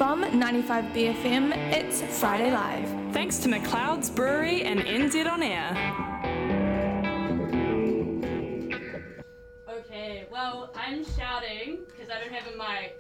From 95BFM, it's Friday Live. Thanks to McLeod's Brewery and NZ On Air. Okay, well, I'm shouting because I don't have a mic.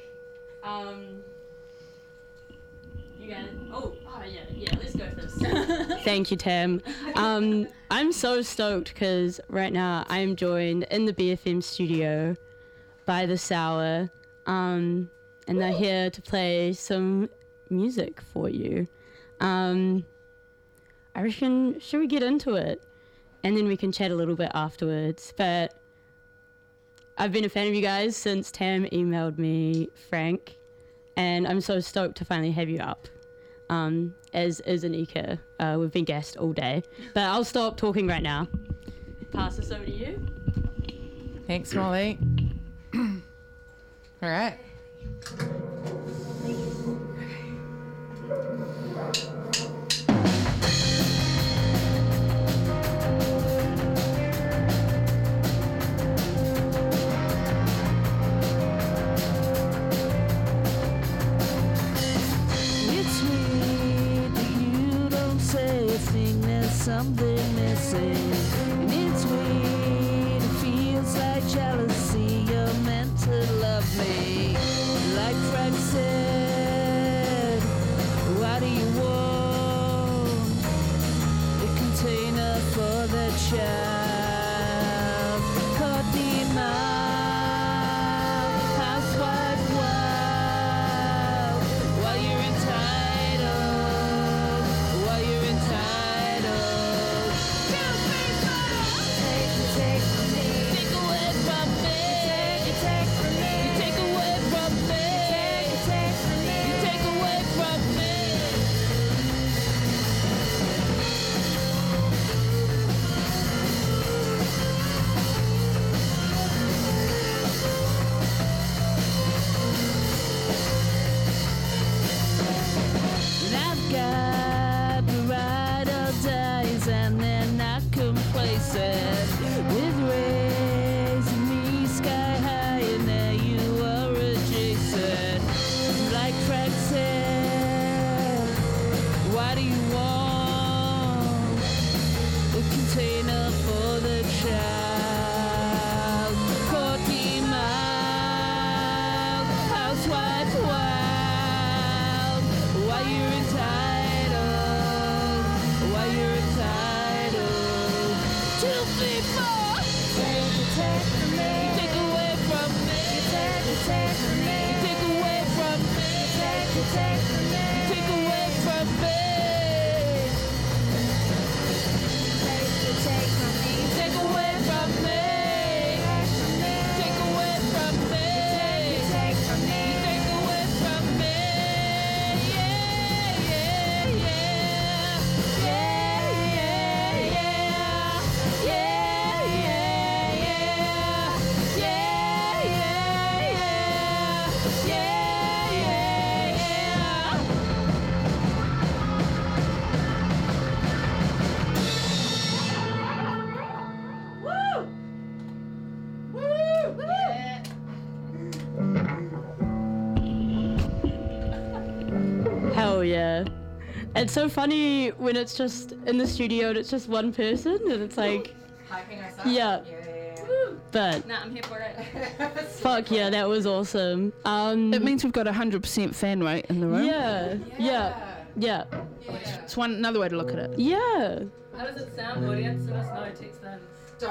You guys. Oh yeah. Let's go first. Thank you, Tam. I'm so stoked because right now I'm joined in the BFM studio by The Sour, and they're here to play some music for you. I reckon, should we get into it? And then we can chat a little bit afterwards. But I've been a fan of you guys since Tam emailed me, Frank, and I'm so stoked to finally have you up. As Anika, we've been gassed all day, but I'll stop talking right now. Pass this over to you. Thanks, Molly. All right. Something missing, and it's weird. It feels like jealousy. You're meant to love me, like Frank said. Why do you want a container for the child? Caught the mouth, housewife wild. While you're entitled, while you're entitled. With raising me sky high, and there you are adjacent. Like Frank said, why do you want a container for the child? Courtney mild, housewife wild. Why you're entitled? Why you're entitled? 2, 3, 4. Take from me. Take away from me. Take from me. Take away from me. Take from me. Take away from me. Take from me. Take away from me. Take away from me. Take from me. Take away from me. Yeah, yeah, yeah, yeah, yeah, Hell yeah. It's so funny when it's just in the studio and it's just one person and it's like, Hyping us up. yeah. But Nah, I'm here for it. fuck yeah, that was awesome. It means we've got 100% fan rate in the room. yeah. It's another way to look at it. Yeah. How does it sound, audience? Let us know. Text in.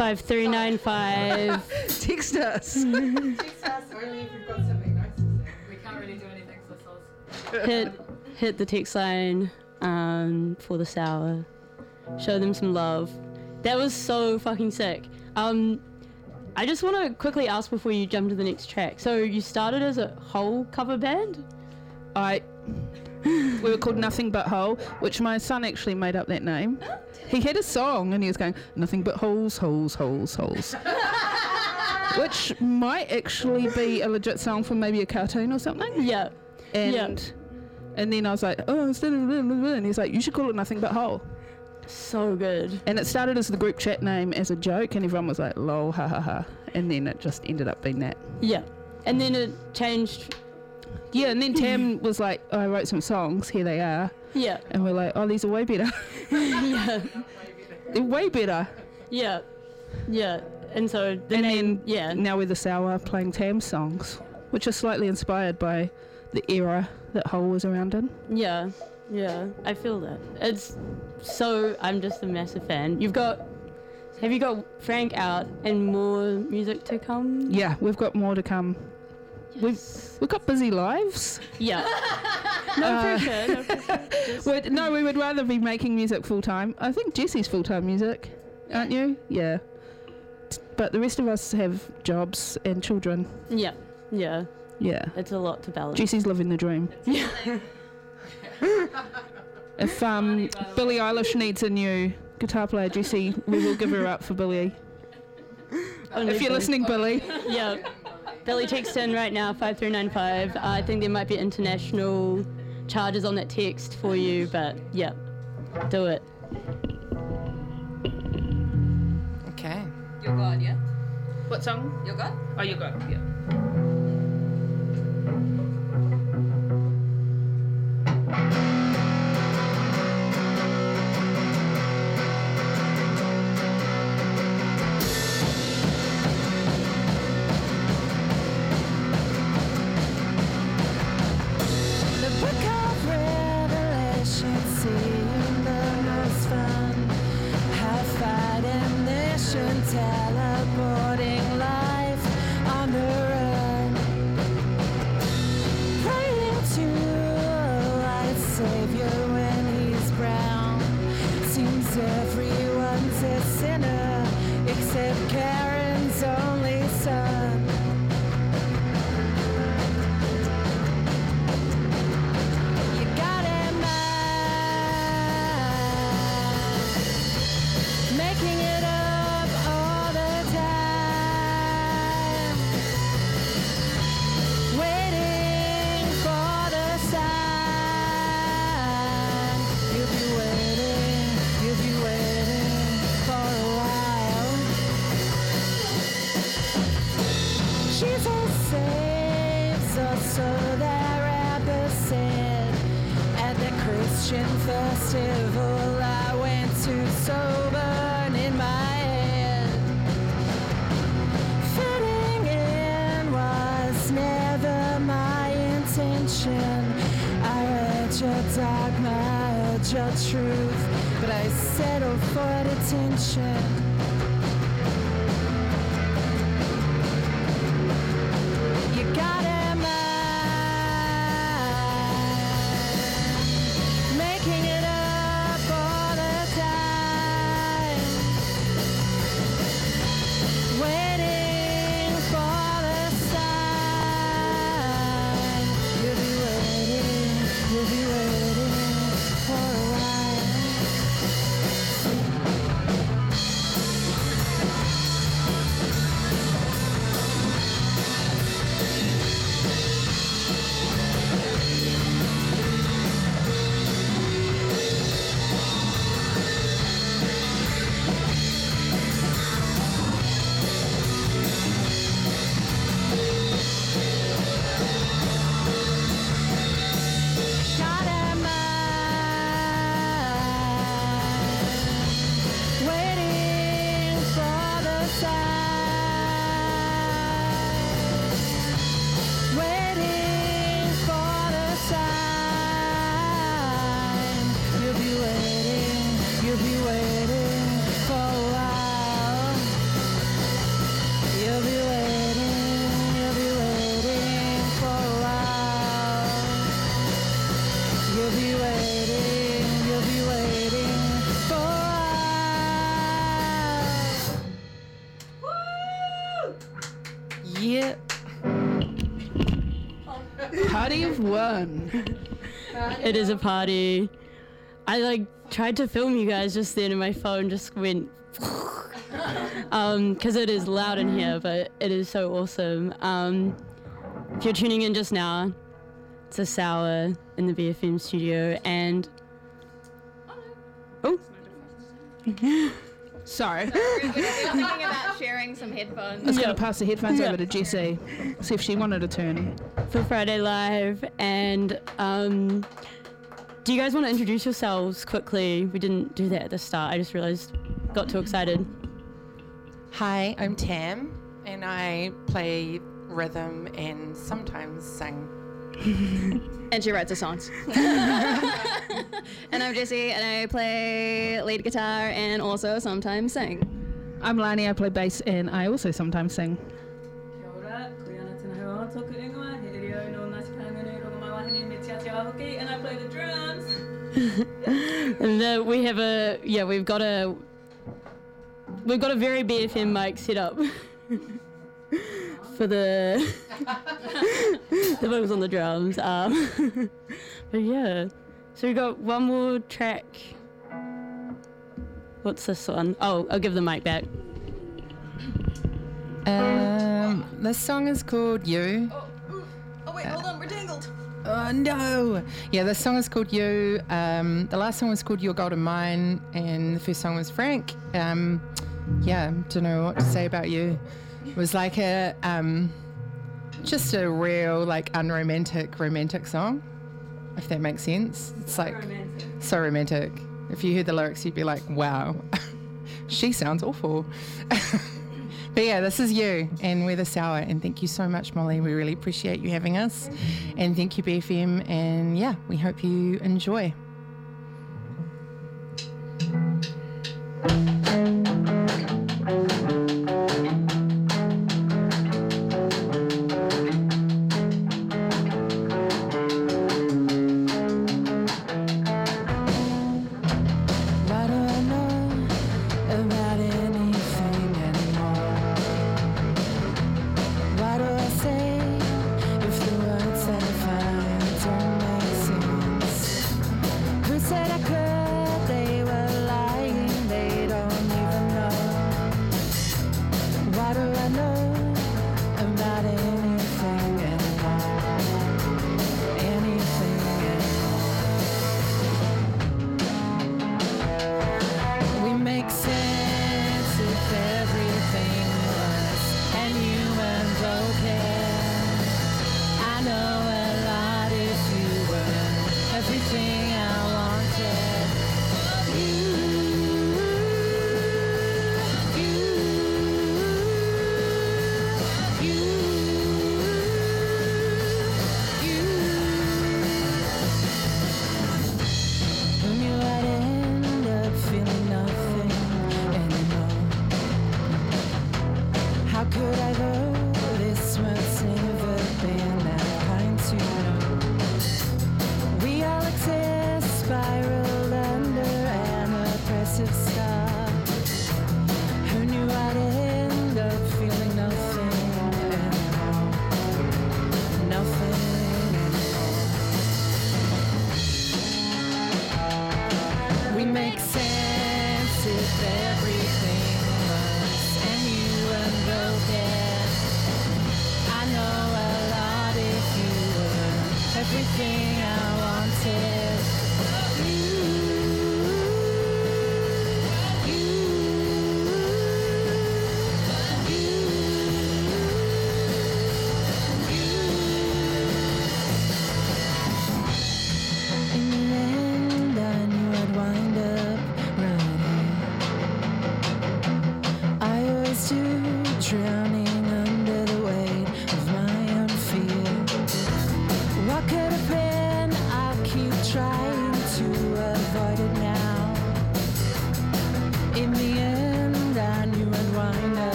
5395. Text us. Text us only if you've got something nice to say. We can't really do anything, so hit the text line for The Sour. Show them some love. That was so fucking sick. I just want to quickly ask before you jump to the next track. So you started as a whole cover band? We were called Nothing But Hole, which my son actually made up that name. He had a song and he was going, nothing but holes, holes, holes, holes. Which might actually be a legit song from maybe a cartoon or something. Yeah. And then I was like, oh, and he's like, you should call it Nothing But Hole. So good. And it started as the group chat name as a joke, and everyone was like, lol, ha ha ha. And then it just ended up being that. Yeah. And then it changed Yeah, and then Tam was like, oh, I wrote some songs, here they are. Yeah. And we're like, oh, these are way better. Yeah. They're way better. Yeah. Yeah. And so the And name, then yeah. now we're the Sour playing Tam songs, which are slightly inspired by the era that Hole was around in. Yeah. Yeah. I feel that. I'm just a massive fan. Have you got Frank out and more music to come? Yeah, we've got more to come. Yes. We've got busy lives. Yeah. No pressure. No pressure. We would rather be making music full time. I think Jesse's full time music, aren't you? Yeah. But the rest of us have jobs and children. Yeah. Yeah. Yeah. It's a lot to balance. Jesse's living the dream. Yeah. If Billie Eilish needs a new guitar player, Jesse, we will give her up for Billie. If you're listening, Billie. Yeah. Billy text in right now, 5395. I think there might be international charges on that text for you, but yeah, do it. Okay. You're God, yeah? What song? You're God? Oh, you got it, yeah. Teleporting life on the run, praying to a white savior when he's brown. Seems everyone's a sinner except Karen's only son. You got him making it up all the time, waiting for the sign. You'll be waiting for a while. Jesus saves us, so that rapper said at the Christian festival I went to, sober in my head. Fitting in was never my intention. I heard your dogma, I heard your truth, but I settled for detention. You got him making it up all the time, waiting for the sign. You'll be waiting for a while. Got him waiting for the sign, waiting for the sign. You'll be waiting for a while. You'll be waiting for a while. You'll be waiting for a while. Yeah. Party of one. It is a party. I tried to film you guys just then and my phone just went because it is loud in here, but it is so awesome. If you're tuning in just now, it's a Sour in the BFM studio, and Sorry. We're thinking about sharing some headphones. I was going to pass the headphones over to Jessie, see if she wanted a turn. For Friday Live. And do you guys want to introduce yourselves quickly? We didn't do that at the start. I just realised, got too excited. Hi, I'm Tam, and I play rhythm and sometimes sing. And she writes the songs. And I'm Jessie, and I play lead guitar and also sometimes sing. I'm Lani, I play bass, and I also sometimes sing. Kia ora, Kuiana Tinahoa, Toku Ingoa, He Reo no Nashikangani, Rogamawahine, Metiatia Aoki, and I play the drums. And we've got a very BFM mic set up for the vocals on the drums. But yeah, so we got one more track. What's this one? Oh, I'll give the mic back. This song is called You. Oh wait, hold on, we're tangled. Oh no! Yeah, this song is called You. The last song was called Your Golden Mine, and the first song was Frank. Yeah, don't know what to say about You. It was like just a real like unromantic romantic song, if that makes sense. It's like so romantic. If you heard the lyrics, you'd be like, wow, she sounds awful. But yeah, this is You, and we're the Sour, and thank you so much, Molly. We really appreciate you having us, and thank you, BFM, and yeah, we hope you enjoy.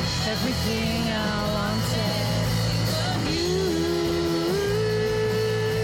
Everything I wanted, you.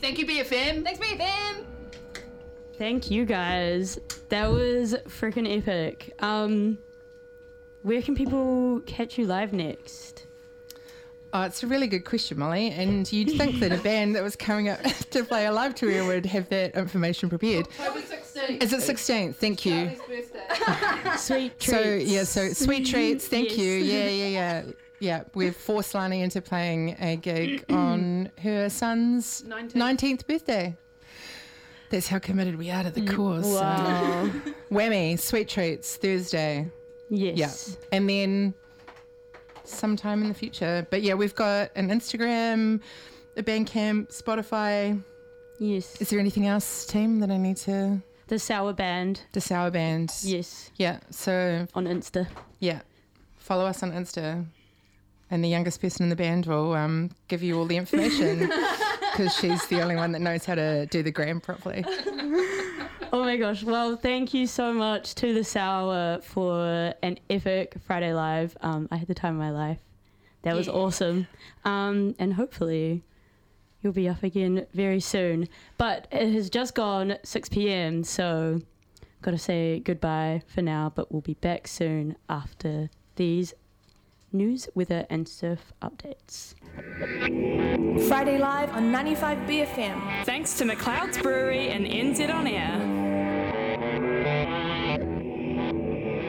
Thank you, BFM. Thanks, BFM. Thank you guys. That was freaking epic. Where can people catch you live next? Oh, it's a really good question, Molly. And you'd think that a band that was coming up to play a live tour would have that information prepared. October 16th. Is it 16th? Thank you. Charlie's birthday. Sweet treats. So Sweet Treats. Thank Yes. you. Yeah. We've forced Lani into playing a gig on her son's 19th birthday. That's how committed we are to the cause. Wow. Whammy, Sweet Treats, Thursday. Yes. Yeah. And then sometime in the future. But yeah, we've got an Instagram, a Bandcamp, Spotify. Yes. Is there anything else, team, that I need to... The Sour Band. The Sour Band. Yes. Yeah, so... On Insta. Yeah. Follow us on Insta. And the youngest person in the band will give you all the information because she's the only one that knows how to do the gram properly. Oh my gosh. Well, thank you so much to The Sour for an epic Friday Live. I had the time of my life. That was awesome. And hopefully you'll be up again very soon. But it has just gone 6 p.m, so got to say goodbye for now, but we'll be back soon after these news, weather and surf updates. Friday Live on 95 BFM. Thanks to McLeod's Brewery and NZ On Air.